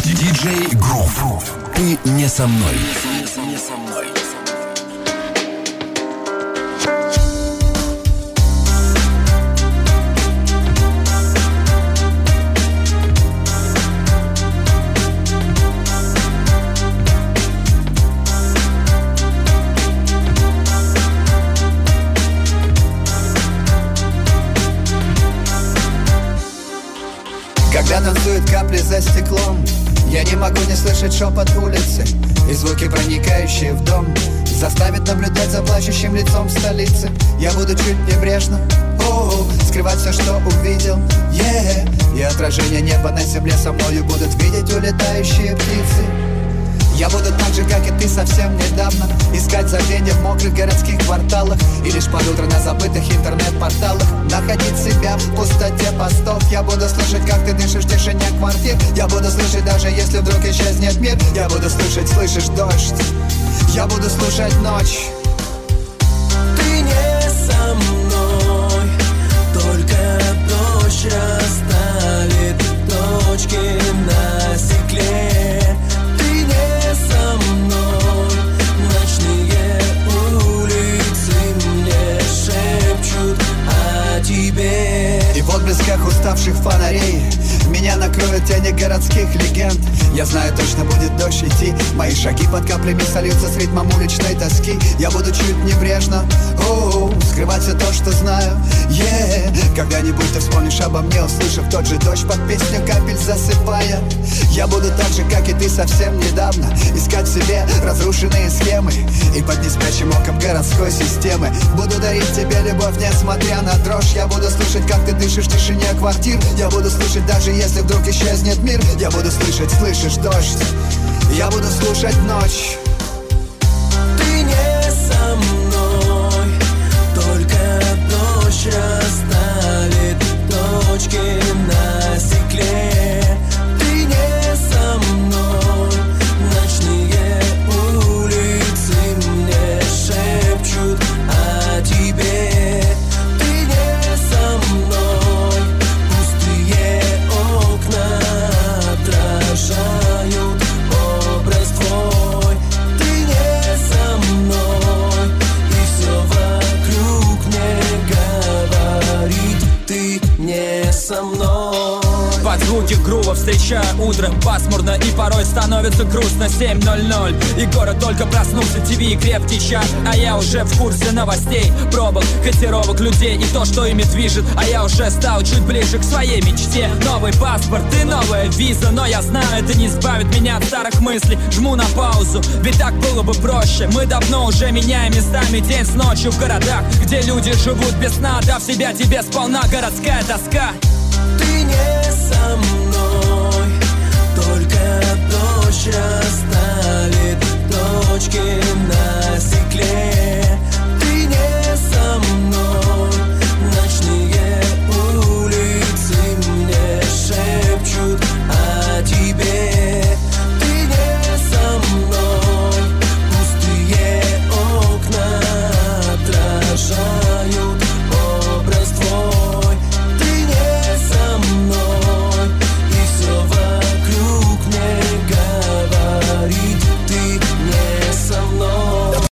Диджей Грув. Ты не со мной. Не со мной. Когда танцуют капли за стеклом, я не могу не слышать шепот улицы и звуки, проникающие в дом, заставит наблюдать за плачущим лицом столицы. Я буду чуть небрежно скрывать все, что увидел, и отражение неба на земле со мною будут видеть улетающие птицы. Я буду так же, как и ты совсем недавно, искать забвенье в мокрых городских кварталах и лишь под утро на забытых интернет-порталах находить себя в пустоте постов. Я буду слышать, как ты дышишь в тишине квартир. Я буду слышать, даже если вдруг исчезнет мир. Я буду слышать, слышишь дождь. Я буду слушать ночь. Ты не со мной, только дождь расставит точки на стекле. Со мной ночные улицы мне шепчут о тебе. И в отблесках уставших фонарей меня накроют тени городских легенд. Я знаю, точно будет дождь идти. Мои шаги под каплями сольются с ритмом уличной тоски. Я буду чуть небрежно скрывать все то, что знаю. Когда-нибудь ты вспомнишь обо мне, услышав тот же дождь под песню капель засыпая. Я буду так же, как и ты совсем недавно, искать в себе разрушенные схемы и под неспящим оком городской системы буду дарить тебе любовь, несмотря на дрожь. Я буду слышать, как ты дышишь в тишине квартир. Я буду слышать, даже если вдруг исчезнет мир. Я буду слышать, слышишь дождь. Я буду слушать ночь. Ты не со мной, только дождь расставит точки на стекле. Ты не со мной, ночные улицы мне шепчут о тебе. Ты не со мной, пустые окна отражают образ твой. Ты не со мной, и все вокруг мне говорит: ты не со мной. Под звуки грува встречаю утро. Пасмурно и порой становится грустно. 7:00 и город только проснулся. ТВ и крепкий чай, а я уже в курсе новостей, пробок, котировок людей и то, что ими движет. А я уже стал чуть ближе к своей мечте. Новый паспорт и новая виза, но я знаю, это не избавит меня от старых мыслей. Жму на паузу, ведь так было бы проще. Мы давно уже меняем местами день с ночью в городах, где люди живут без сна, дав себя тебе сполна. Городская тоска. Ты